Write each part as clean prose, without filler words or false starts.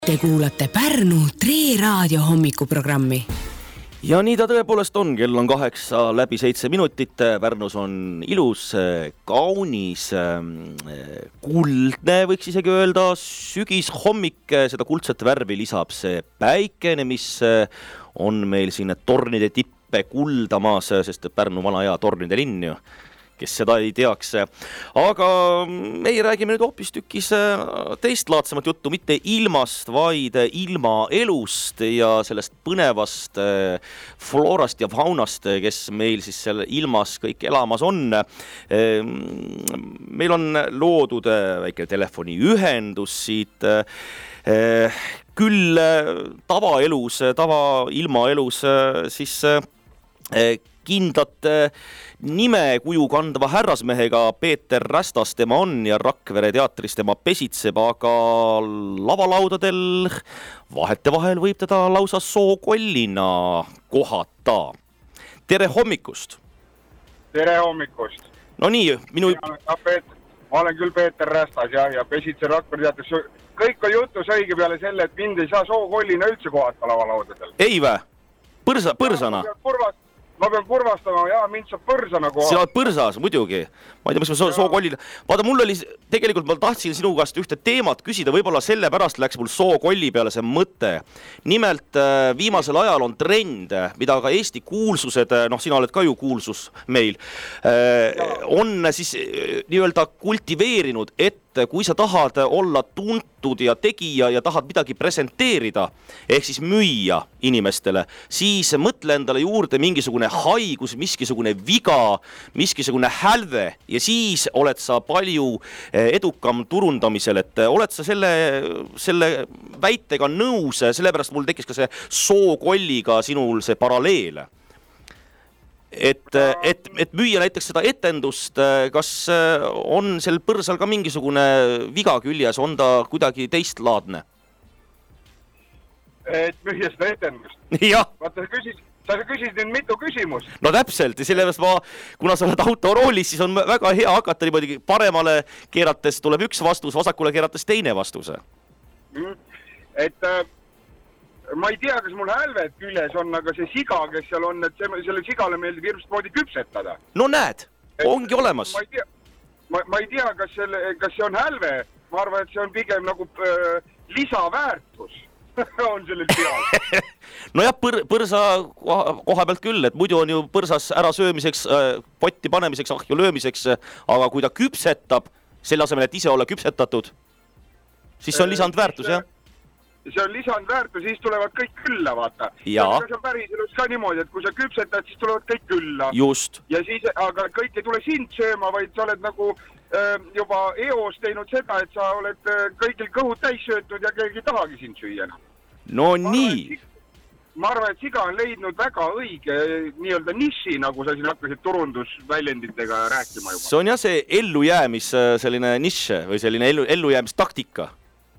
Te kuulate Pärnu Tre Raadio hommikuprogrammi. Ja nii ta tõepoolest on, kell on 8:07. Pärnus on ilus, kaunis, kuldne, võiks isegi öelda, sügishommik. Seda kuldset värvi lisab see päikene, mis on meil siin tornide tippe kuldamas, sest Pärnu vana hea tornide linn ju, kes seda ei teaks. Aga meie räägime nüüd hoopis tükis teistlaadsemat juttu, mitte ilmast, vaid ilmaelust ja sellest põnevast floorast ja faunast, kes meil siis seal ilmas kõik elamas on. Meil on loodud väike telefoniühendus siit, küll tavaelus, tavailmaelus siis kindlat nime kuju kandva härrasmehega Peeter Rästas tema on ja Rakvere teatris tema pesitseb, aga lavalaudadel vahetevahel võib teda lausa sookollina kohata. Tere hommikust! Tere hommikust! No nii, ma olen küll Peeter Rästas ja pesitsen Rakvere teatris. Kõik on jutus õige peale selle, et mind ei saa sookollina üldse kohata lavalaudadel. Ei vä? Põrsana? Ma pean kurvastama, mind saab põrsana kohata. Sina oled põrsas, muidugi. Ma ei tea, mis ma sookollina. Vaata, mul oli, tegelikult ma tahtsin sinu käest ühte teemat küsida, võib-olla selle pärast läks mul sookolli peale see mõte. Nimelt viimasel ajal on trend, mida ka Eesti kuulsused, sina oled ka ju kuulsus meil, on siis nii-öelda kultiveerinud, et kui sa tahad olla tuntud ja tegija ja tahad midagi presenteerida, ehk siis müüa inimestele, siis mõtle endale juurde mingisugune haigus, miskisugune viga, miskisugune hälve ja siis oled sa palju edukam turundamisel, et oled sa selle väitega nõus, sellepärast mul tekkis ka see sookolliga sinul see paralleel. Et müüa näiteks seda etendust, kas on sel põrsal ka mingisugune viga küljes, on ta kuidagi teistlaadne? Et müüa seda etendust? Jah. Vaata, sa küsisid nüüd mitu küsimust. No täpselt, ja sellepärast kuna sa oled autoroolis, siis on väga hea hakata niimoodi paremale keerates tuleb üks vastus, vasakule keerates teine vastuse. Et ma ei tea, kas mul hälved küljes on, aga see siga, kes seal on, et selle sigale meeldib hirmsat moodi küpsetada. No näed, ongi olemas. Ma ei tea, kas see on hälve. Ma arvan, et see on pigem nagu lisaväärtus on sellel peal. No jah, põrsa koha pealt küll, et muidu on ju põrsas ära söömiseks, potti panemiseks, ahju löömiseks, aga kui ta küpsetab, selle asemel, et ise olla küpsetatud, siis see on lisandväärtus, jah? See on lisandväärtus, siis tulevad kõik külla, vaata. Ja. See on päris elus ka niimoodi, et kui sa küpsetad, siis tulevad kõik külla. Just. Ja siis, aga kõik ei tule sind sööma, vaid sa oled nagu juba eos teinud seda, et sa oled kõigil kõhud täis söötud ja keegi tahagi sind süüa. No nii. Ma arvan, et siga on leidnud väga õige nii-öelda niši, nagu sa siin hakkasid turundusväljenditega rääkima juba. See on jah see ellujäämis selline nišš või selline ellujäämistaktika.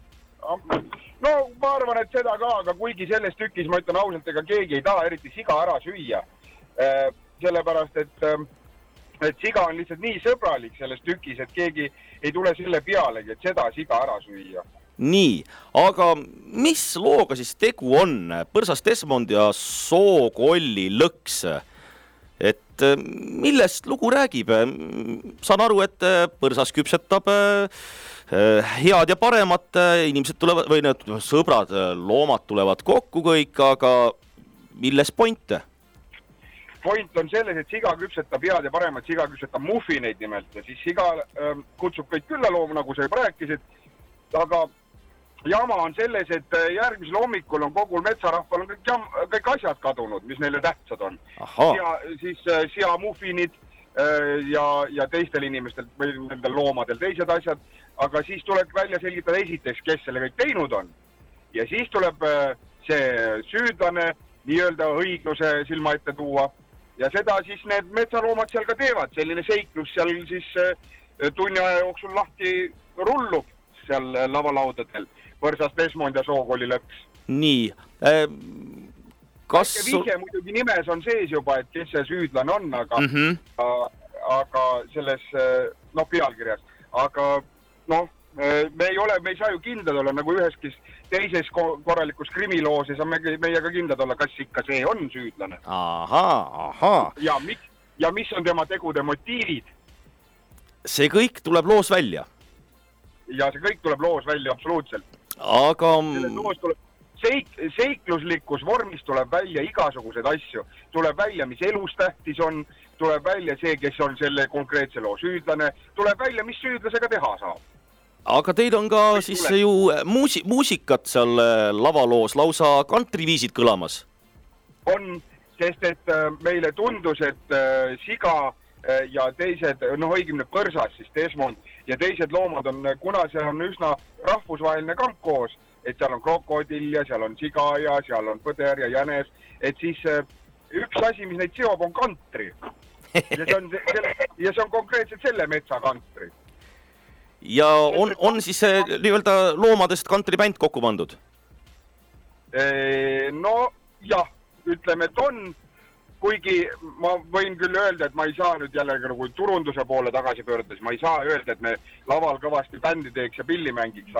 No ma arvan, et seda ka, aga kuigi selles tükis ma ütlen ausalt, ega keegi ei taha eriti siga ära süüa. Sellepärast, et siga on lihtsalt nii sõbralik selles tükis, et keegi ei tule selle pealegi, et seda siga ära süüa. Nii, aga mis looga siis tegu on? Põrsas Desmond ja sookolli lõks. Et millest lugu räägib? Saan aru, et põrsas küpsetab head ja paremat, inimesed tulevad, või need sõbrad, loomad tulevad kokku kõik, aga milles point? Point on selles, et siga küpsetab head ja paremat, siga küpsetab muffineid nimelt ja siis siga kutsub kõik külla looma, nagu sa juba rääkisid, aga jama on selles, et järgmisel hommikul on kogul metsarahval kõik asjad kadunud, mis neile tähtsad on. Ja siis seamuffinid ja teistel inimestel või nendel loomadel teised asjad, aga siis tuleb välja selgitada esiteks, kes selle kõik teinud on. Ja siis tuleb see süüdlane nii-öelda õigluse silma ette tuua ja seda siis need metsaloomad seal ka teevad. Selline seiklus seal siis tunni aja jooksul lahti rullub seal lavalaudadel. Põrsas Desmond ja sookolli lõks. Nii. Vihje muidugi nimes on sees juba, et kes see süüdlane on, aga selles pealkirjas. Aga me ei saa ju kindlad olla, nagu üheski teises korralikus krimiloos ei saa meiega kindlad olla, kas ikka see on süüdlane. Ahaa. Ja mis on tema tegude motiivid? See kõik tuleb loos välja. Ja see kõik tuleb loos välja, absoluutselt. Aga... Seikluslikus vormis tuleb välja igasuguseid asju. Tuleb välja, mis elus tähtis on, tuleb välja see, kes on selle konkreetse loo süüdlane, tuleb välja, mis süüdlasega teha saab. Aga teil on ka siis ju muusikat seal lavaloos, lausa kantriviisid kõlamas? On, sest et meile tundus, et Siga ja teised, õigemini Põrsas, siis Desmond ja teised loomad on, kuna see on üsna rahvusvaheline kamp koos, et seal on krokodill ja seal on siga ja seal on põder ja jänes, et siis üks asi, mis neid seob, on kantri. Ja see on konkreetselt selle metsakantri. Ja on siis nii-öelda loomadest kantribänd kokku pandud? No jah, ütleme, et on, kuigi ma võin küll öelda, et ma ei saa nüüd jälle nagu turunduse poole tagasi pöördes, ma ei saa öelda, et me laval kõvasti bändi teeks ja pilli mängiks,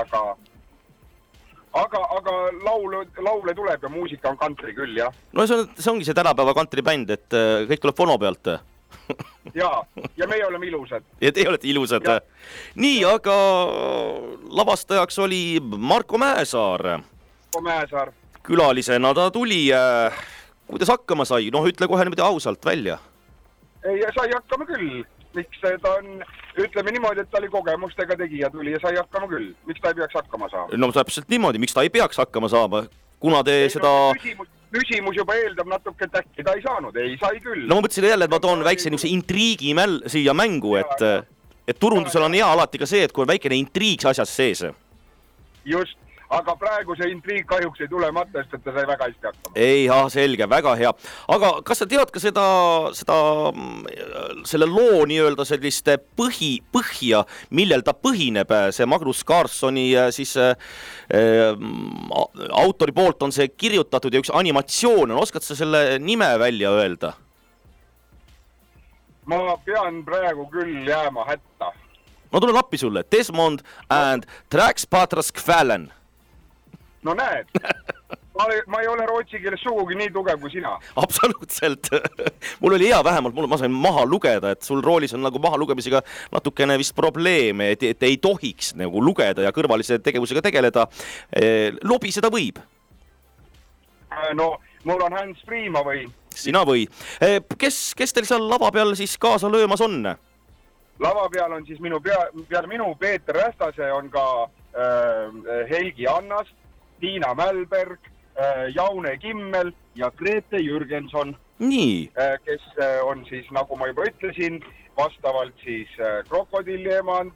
aga laule tuleb ja muusika on kantri küll, jah. No see ongi see tänapäeva kantribänd, et kõik tuleb fono pealt. Ja meie oleme ilusad. Ja teie olete ilusad. Ja. Nii, aga lavastajaks oli Marko Mäesaar. Külalisena ta tuli. Kuidas hakkama sai? Ütle kohe niimoodi ausalt välja. Ei, sai hakkama küll. Miks ta on, ütleme niimoodi, et ta oli kogemustega tegija tuli ja sai hakkama küll. Miks ta ei peaks hakkama saama? No täpselt niimoodi, miks ta ei peaks hakkama saama? Kuna te seda... Küsimus juba eeldab natuke, et äkki ta ei saanud. Ei, sai küll. No ma mõtlesin jälle, et ma toon väikse intriigi siia mängu, et turundusel on hea alati ka see, et kui on väikene intriig asjas sees. Just. Aga praegu see intriig kahjuks ei tule matta, sest et ta sai väga hästi hakkama. Ei, selge, väga hea. Aga kas sa tead ka selle loo nii-öelda sellist põhja, millel ta põhineb, see Magnus Carlssoni siis autori poolt on see kirjutatud ja üks animatsioon on, oskad sa selle nime välja öelda? Ma pean praegu küll jääma hätta. Ma tulen appi sulle, Desmond and Traxpatraskfällen. No näed, ma ei ole rootsi keeles sugugi nii tugev kui sina. Absoluutselt. Mul oli hea vähemalt, ma sain maha lugeda, et sul roolis on nagu maha lugemisega natukene vist probleeme, et ei tohiks nagu lugeda ja kõrvalise tegevusega tegeleda. Lobiseda võib? No, mul on hands free, ma võin. Sina või. Kes teil seal lava peal siis kaasa löömas on? Lava peal on siis peale minu Peeter Rästase on ka Helgi Annast, Tiina Mälberg, Jaune Kimmel ja Grete Jürgenson, kes on siis, nagu ma juba ütlesin, vastavalt siis krokodilliemand,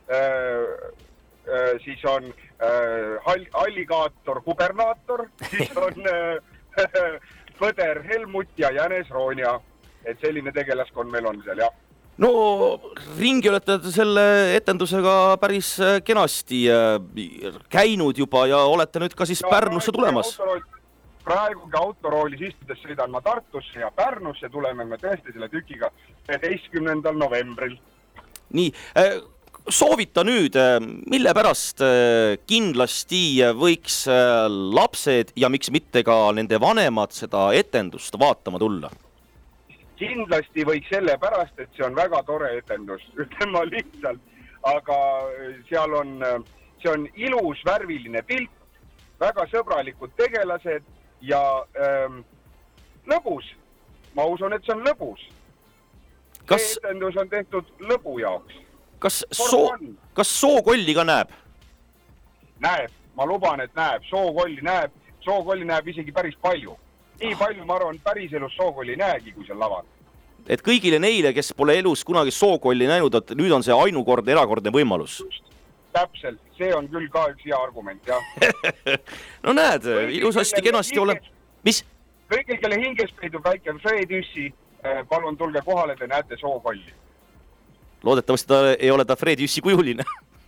siis on alligaator Kubernaator, siis on Põder Helmut ja Jänes Ronja, et selline tegelaskond meil on seal, jah. No ringi olete selle etendusega päris kenasti käinud juba ja olete nüüd ka siis Pärnusse tulemas. Praegugi autoroolis istudes sõidan ma Tartusse ja Pärnusse tuleme me tõesti selle tükiga 11. novembril. Nii, soovita nüüd, mille pärast kindlasti võiks lapsed ja miks mitte ka nende vanemad seda etendust vaatama tulla? Kindlasti võiks selle pärast, et see on väga tore etendus, ütlen ma lihtsalt, aga see on ilus värviline pilt, väga sõbralikud tegelased ja lõbus. Ma usun, et see on lõbus. See etendus on tehtud lõbu jaoks. Kas sookolli ka näeb? Näeb, ma luban, et näeb. Sookolli näeb isegi päris palju. Nii palju, ma arvan, päris elus sookolli näegi, kui seal laval. Et kõigile neile, kes pole elus kunagi sookolli näinud, et nüüd on see ainukordne, erakordne võimalus. Täpselt, see on küll ka üks hea argument, jah. No näed, ilusasti, kenasti ole... Mis? Kõigil, kelle hinges peidub väike Fred Jüssi, palun tulge kohale, te näete sookolli. Loodetavasti ei ole ta Fred Jüssi kujuline.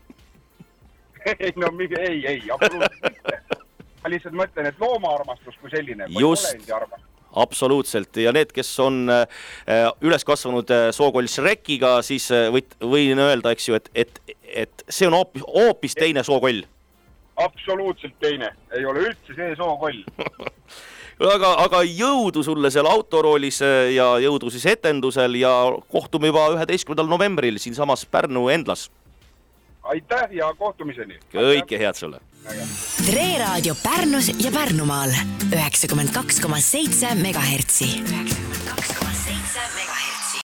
No ei, absoluutselt mitte. Ma lihtsalt mõtlen, et loomaarmastus kui selline. Just, absoluutselt. Ja need, kes on üles kasvanud sookoll Shrekiga, siis võin öelda, eks ju, et see on hoopis teine sookoll. Absoluutselt teine, ei ole üldse see sookoll. aga jõudu sulle seal autoroolis ja jõudu siis etendusel ja kohtume juba 11. novembril siin samas Pärnu Endlas. Aitäh ja kohtumiseni. Kõike head sulle. Tre Raadio Pärnus ja Pärnumaal 92,7 MHz. 92,7 MHz.